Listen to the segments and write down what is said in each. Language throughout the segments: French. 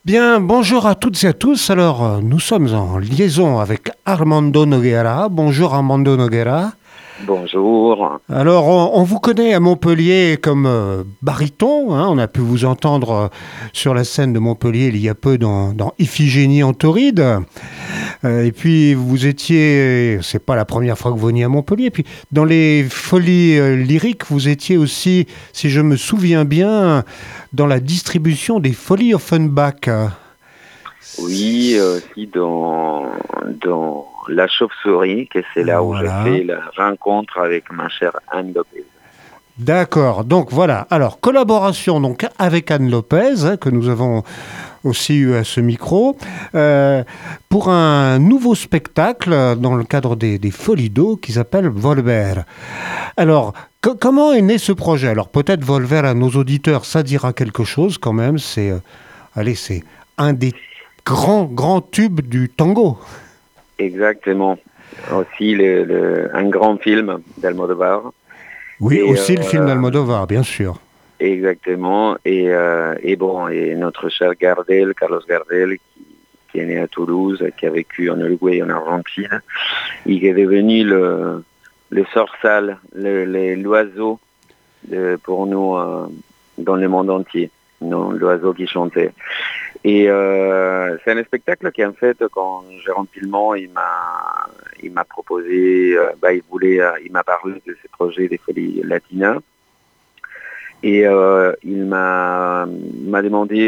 Bien, bonjour à toutes et à tous. Alors, nous sommes en liaison avec Armando Noguera. Bonjour Armando Noguera. Bonjour. Alors, on vous connaît à Montpellier comme baryton, hein. On a pu vous entendre sur la scène de Montpellier il y a peu dans Iphigénie en Tauride. Et puis, vous étiez, c'est pas la première fois que vous veniez à Montpellier. Et puis, dans les folies lyriques, vous étiez aussi, si je me souviens bien, dans la distribution des folies Offenbach. Oui, aussi dans La Chauve-souris, que c'est là où j'ai Voilà. fait la rencontre avec ma chère Anne Lopez. D'accord. Donc voilà. Alors collaboration donc avec Anne Lopez que nous avons aussi eu à ce micro pour un nouveau spectacle dans le cadre des Folies d'eau qui s'appelle Volver. Alors comment est né ce projet? Alors peut-être Volver à nos auditeurs ça dira quelque chose quand même. C'est allez c'est un des grands tubes du tango. Exactement. Aussi un grand film d'Almodovar. Oui, Et aussi le film d'Almodovar, bien sûr. exactement. Et bon, et notre cher Gardel, Carlos Gardel, qui est né à Toulouse, qui a vécu en Uruguay et en Argentine, il est devenu le sorsal, l'oiseau pour nous dans le monde entier, non, l'oiseau qui chantait. Et c'est un spectacle qui en fait, quand Jérôme Pilmont il m'a proposé, il m'a parlé de ses projets des Folies Latinas. Et il m'a demandé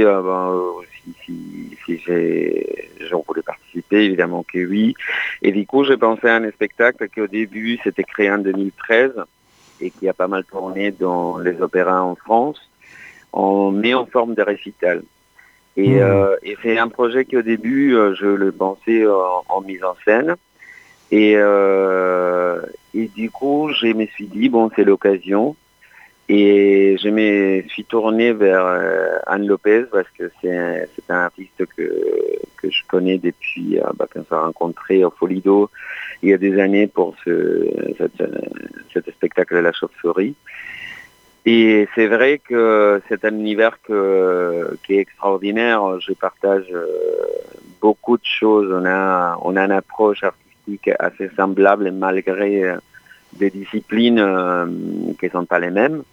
si j'en voulais participer, évidemment que oui. Et du coup, j'ai pensé à un spectacle qui au début s'était créé en 2013 et qui a pas mal tourné dans les opéras en France, mais en forme de récital. Hmm. Et c'est un projet qui au début, je le pensais en mise en scène. Et, et du coup, je me suis dit, bon, c'est l'occasion. Et je me suis tourné vers Anne Lopez parce que c'est un artiste que je connais depuis qu'on s'est rencontré au Folido il y a des années pour cet spectacle de La Chauve-souris. Et c'est vrai que c'est un univers qui est extraordinaire. Je partage beaucoup de choses. On a une approche artistique assez semblable malgré des disciplines qui ne sont pas les mêmes.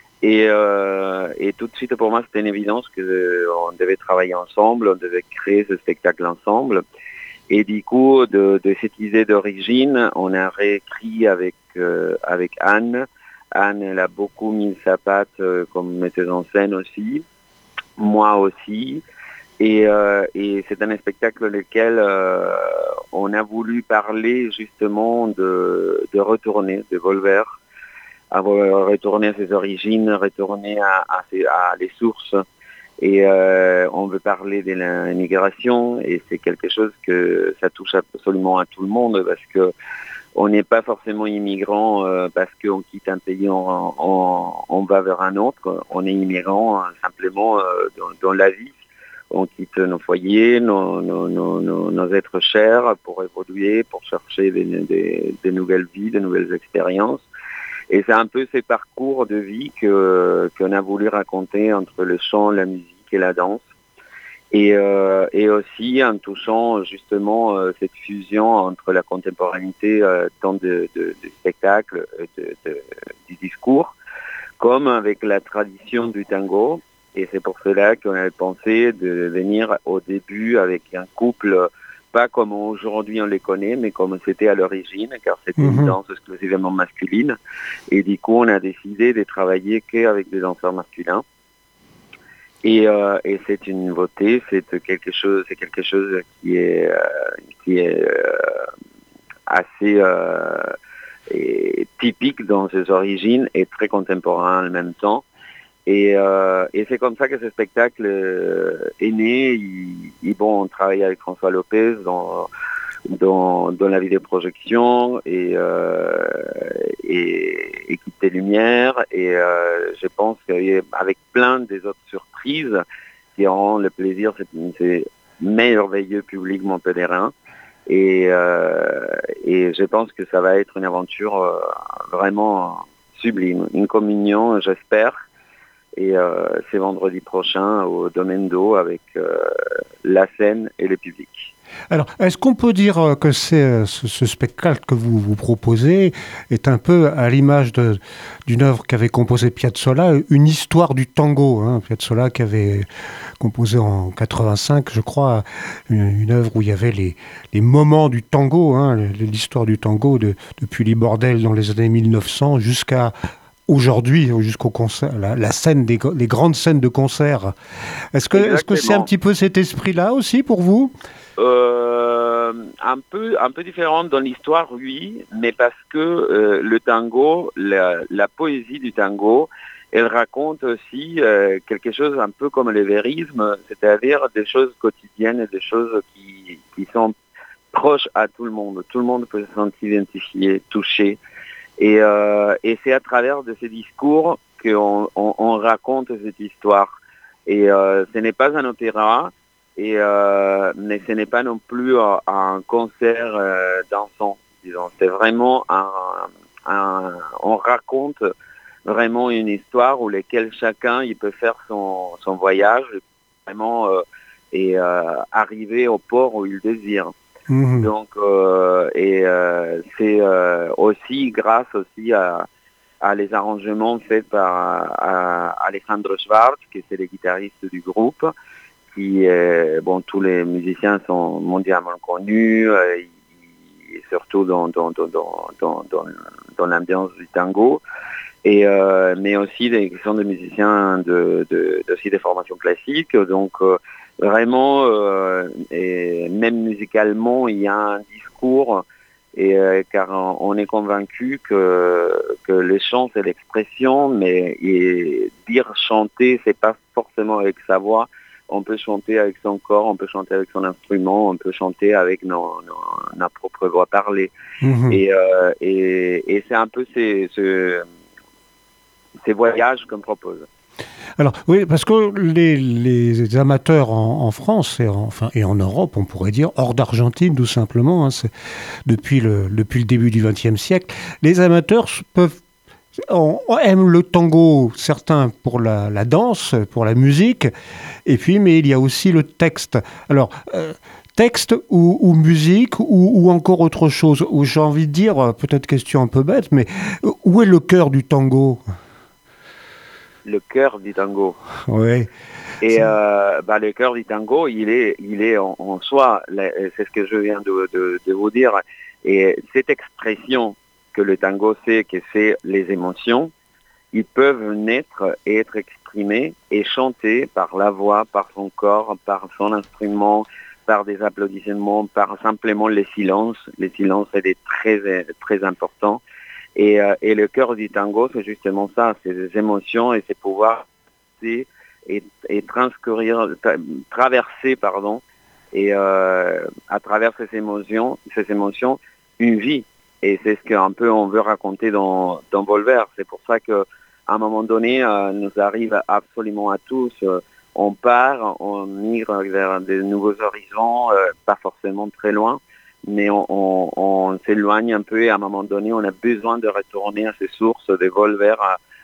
Et tout de suite, pour moi, c'était une évidence qu'on devait travailler ensemble, on devait créer ce spectacle ensemble. Et du coup, de cette idée d'origine, on a réécrit avec Anne. Anne, elle a beaucoup mis sa patte comme metteuse en scène aussi, moi aussi. Et c'est un spectacle lequel on a voulu parler justement de retourner, de Volver, retourner à ses origines, retourner à les sources. Et on veut parler de l'immigration et c'est quelque chose que ça touche absolument à tout le monde parce que on n'est pas forcément immigrant parce qu'on quitte un pays, on va vers un autre. On est immigrant simplement dans la vie. On quitte nos foyers, nos êtres chers pour évoluer, pour chercher des nouvelles vies, de nouvelles expériences. Et c'est un peu ces parcours de vie qu'on a voulu raconter entre le chant, la musique et la danse. Et aussi en touchant justement cette fusion entre la contemporanéité tant du spectacle, du discours, comme avec la tradition du tango. Et c'est pour cela qu'on avait pensé de venir au début avec un couple, pas comme aujourd'hui on les connaît, mais comme c'était à l'origine, car c'était une Mhm. danse exclusivement masculine. Et du coup, on a décidé de travailler qu'avec des danseurs masculins. Et c'est une nouveauté, c'est quelque chose qui est assez et typique dans ses origines et très contemporain en même temps. Et c'est comme ça que ce spectacle est né. Bon, on travaille avec François Lopez dans la vidéoprojection et Équipe des Lumières. Et je pense qu'avec plein des autres surprises qui auront le plaisir, c'est merveilleux public montpelliérain. Et je pense que ça va être une aventure vraiment sublime, une communion, j'espère, Et c'est vendredi prochain au Domaine d'Eau avec la scène et le public. Alors, est-ce qu'on peut dire que ce spectacle que vous proposez est un peu à l'image d'une œuvre qu'avait composée Piazzolla, une histoire du tango, hein, Piazzolla qui avait composé en 85, je crois, une œuvre où il y avait les moments du tango, hein, l'histoire du tango depuis les bordels dans les années 1900 jusqu'à aujourd'hui, jusqu'au concert, la scène les grandes scènes de concert. Est-ce que c'est un petit peu cet esprit-là aussi pour vous? Un peu différente dans l'histoire, oui, mais parce que le tango, la poésie du tango, elle raconte aussi quelque chose un peu comme le vérisme, c'est-à-dire des choses quotidiennes, des choses qui sont proches à tout le monde. Tout le monde peut se sentir identifié, touché. Et c'est à travers de ces discours qu'on raconte cette histoire. Et ce n'est pas un opéra, mais ce n'est pas non plus un concert dansant, disons. C'est vraiment on raconte vraiment une histoire où laquelle chacun il peut faire son voyage vraiment et arriver au port où il désire. Mmh. Donc c'est aussi grâce aussi à les arrangements faits par Alejandro Schwartz, qui c'est le guitariste du groupe, qui tous les musiciens sont mondialement connus, et surtout dans l'ambiance du tango, mais aussi qui sont des musiciens aussi des formations classiques, donc vraiment et même musicalement il y a un discours, car on est convaincu que le chant c'est l'expression, mais dire chanter c'est pas forcément avec sa voix. On peut chanter avec son corps, on peut chanter avec son instrument, on peut chanter avec notre propre voix parlée. Mmh. Et c'est un peu ces voyages qu'on propose. Alors oui, parce que les amateurs en France et en Europe, on pourrait dire, hors d'Argentine tout simplement, hein, depuis le début du XXe siècle, les amateurs aiment le tango, certains pour la danse, pour la musique, et puis mais il y a aussi le texte. Alors texte ou musique ou encore autre chose. Où j'ai envie de dire, peut-être question un peu bête, mais où est le cœur du tango? Le cœur du tango. Oui. Et le cœur du tango, il est en soi, c'est ce que je viens de vous dire. Et cette expression que le tango c'est, que c'est les émotions, ils peuvent naître et être exprimés et chantés par la voix, par son corps, par son instrument, par des applaudissements, par simplement les silences. Les silences, c'est très, très important. Et le cœur du tango, c'est justement ça, c'est des émotions et c'est pouvoir et traverser, et à travers ces émotions, une vie. Et c'est ce qu'un peu on veut raconter dans Volver. C'est pour ça qu'à un moment donné, nous arrive absolument à tous. On part, on migre vers de nouveaux horizons, pas forcément très loin. Mais on s'éloigne un peu et à un moment donné, on a besoin de retourner à ces sources, de Volver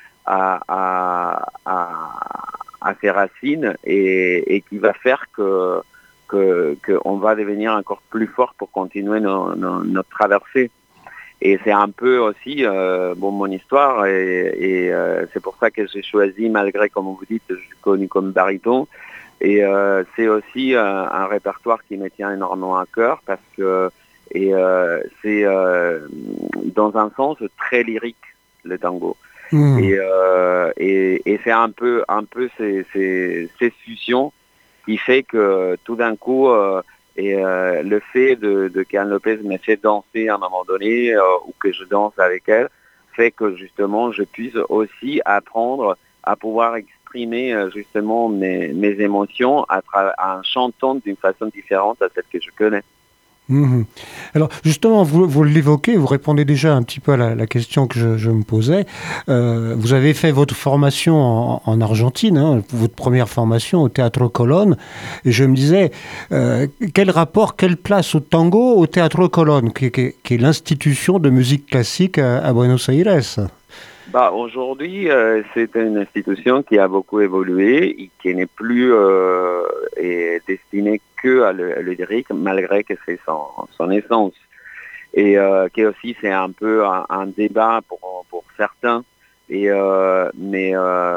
à ses racines et qui va faire qu'on va devenir encore plus fort pour continuer notre traversée. Et c'est un peu aussi mon histoire et c'est pour ça que j'ai choisi, malgré, comme vous dites, je suis connu comme baryton. Et c'est aussi un répertoire qui me tient énormément à cœur parce que c'est dans un sens très lyrique le tango. Mmh. Et c'est un peu ces fusions qui fait que tout d'un coup le fait de qu'Anne Lopez m'ait fait danser à un moment donné ou que je danse avec elle fait que justement je puisse aussi apprendre à pouvoir exprimer justement mes émotions en chantant d'une façon différente à celle que je connais. Mmh. Alors justement, vous l'évoquez, vous répondez déjà un petit peu à la question que je me posais. Vous avez fait votre formation en Argentine, hein, votre première formation au Teatro Colón, et je me disais, quel rapport, quelle place au tango au Teatro Colón, qui est l'institution de musique classique à Buenos Aires? Aujourd'hui, c'est une institution qui a beaucoup évolué et qui n'est plus est destinée que à le lyrique, malgré que c'est son essence. Et qui aussi, c'est un peu un débat pour certains. Mais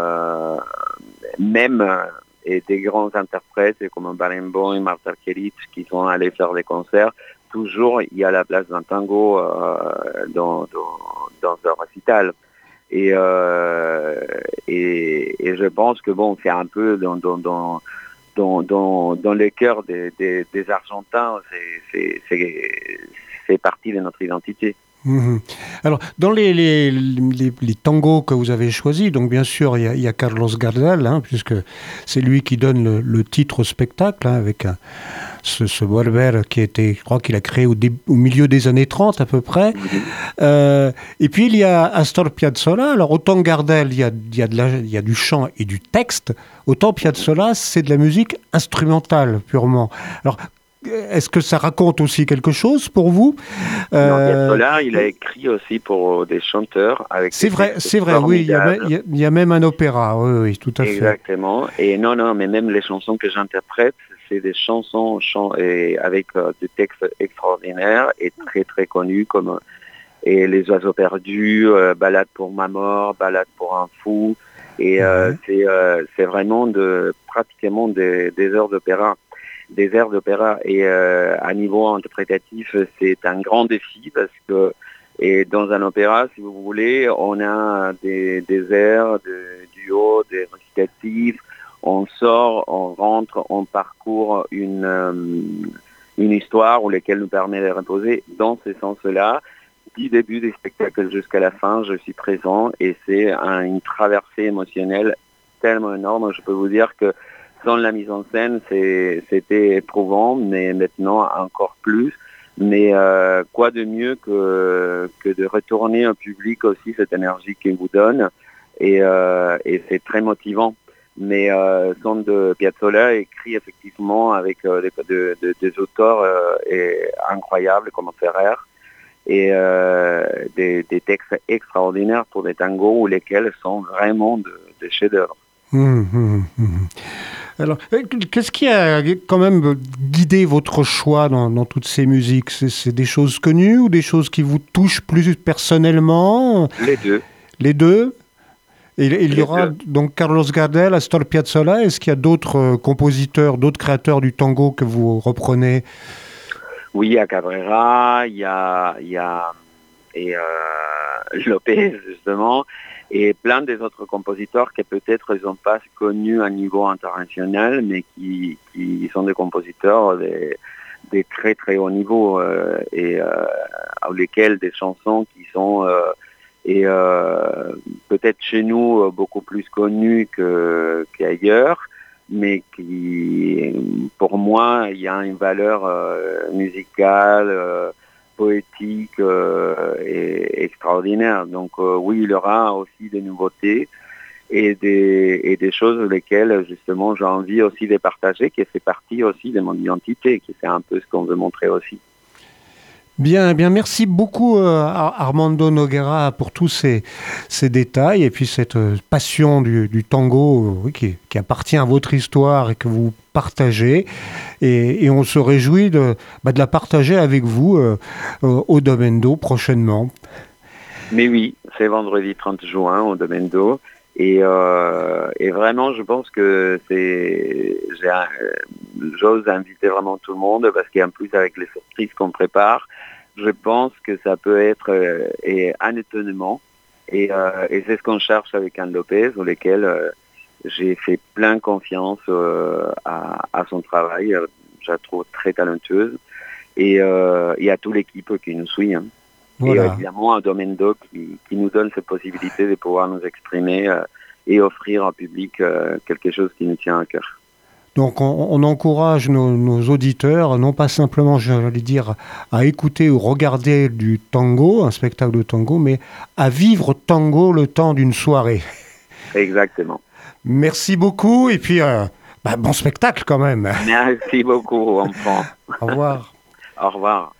même et des grands interprètes comme Barenboim et Marta Argerich qui sont allés faire des concerts, toujours il y a la place d'un tango dans un récital. Et je pense que bon, c'est un peu dans le cœur des Argentins, c'est partie de notre identité. Mhm. Alors, dans les tangos que vous avez choisis, donc bien sûr, il y a Carlos Gardel, hein, puisque c'est lui qui donne le titre au spectacle, hein, avec ce Volver qui était, je crois qu'il a créé au milieu des années 30 à peu près. Et puis il y a Astor Piazzolla. Alors autant Gardel, il y a du chant et du texte, autant Piazzolla, c'est de la musique instrumentale purement. Alors, est-ce que ça raconte aussi quelque chose pour vous? Non, Piazzolla, il a écrit aussi pour des chanteurs avec des C'est textes vrai, oui, formidables. il y a même un opéra, oui, oui, tout à fait. Exactement. Et non, mais même les chansons que j'interprète, c'est des chansons et avec des textes extraordinaires et très très connus comme et Les Oiseaux Perdus, Balade pour ma mort, Balade pour un fou. Et Ouais. c'est vraiment pratiquement des heures d'opéra. Des airs d'opéra. Et à niveau interprétatif, c'est un grand défi parce que et dans un opéra, si vous voulez, on a des airs, des duos, des récitatifs. On sort, on rentre, on parcourt une histoire ou laquelle nous permet de reposer. Dans ce sens-là, du début des spectacles jusqu'à la fin, je suis présent et c'est une traversée émotionnelle tellement énorme. Je peux vous dire que sans la mise en scène, c'était éprouvant, mais maintenant encore plus. Mais quoi de mieux que de retourner au public aussi cette énergie qu'il vous donne et c'est très motivant. Mais son de Piazzolla écrit effectivement avec des auteurs incroyables comme Ferrer et des textes extraordinaires pour des tangos lesquels sont vraiment des chefs-d'œuvre. Hum, hum, hum. Alors, qu'est-ce qui a quand même guidé votre choix dans toutes ces musiques? C'est des choses connues ou des choses qui vous touchent plus personnellement? Les deux. Les deux? Et il y Les aura deux. donc Carlos Gardel, Astor Piazzolla. Est-ce qu'il y a d'autres compositeurs, d'autres créateurs du tango que vous reprenez? Oui, il y a Cabrera, et Lopez justement, et plein des autres compositeurs qui peut-être ils n'ont pas connus à niveau international, mais qui sont des compositeurs des très très hauts niveaux avec lesquels des chansons qui sont peut-être chez nous beaucoup plus connues qu'ailleurs, mais qui, pour moi, il y a une valeur musicale, poétique et extraordinaire. Donc oui, il y aura aussi des nouveautés et des choses lesquelles justement j'ai envie aussi de partager, qui fait partie aussi de mon identité, qui c'est un peu ce qu'on veut montrer aussi. Bien, bien, merci beaucoup Armando Noguera pour tous ces détails et puis cette passion du tango oui, qui appartient à votre histoire et que vous partagez. Et on se réjouit de la partager avec vous au Domendo prochainement. Mais oui, c'est vendredi 30 juin au Domendo. Et vraiment, je pense que j'ose inviter vraiment tout le monde parce qu'en plus avec les surprises qu'on prépare, je pense que ça peut être un étonnement et c'est ce qu'on cherche avec Anne Lopez, au lesquels j'ai fait plein confiance à son travail. Je la trouve très talentueuse et à toute l'équipe qui nous suit. Hein. Et Voilà. évidemment un Domendo qui nous donne cette possibilité de pouvoir nous exprimer et offrir au public quelque chose qui nous tient à cœur. Donc on encourage nos auditeurs, non pas simplement, j'allais dire, à écouter ou regarder du tango, un spectacle de tango, mais à vivre tango le temps d'une soirée. Exactement. Merci beaucoup et puis bon spectacle quand même. Merci beaucoup, enfant. Au revoir. Au revoir.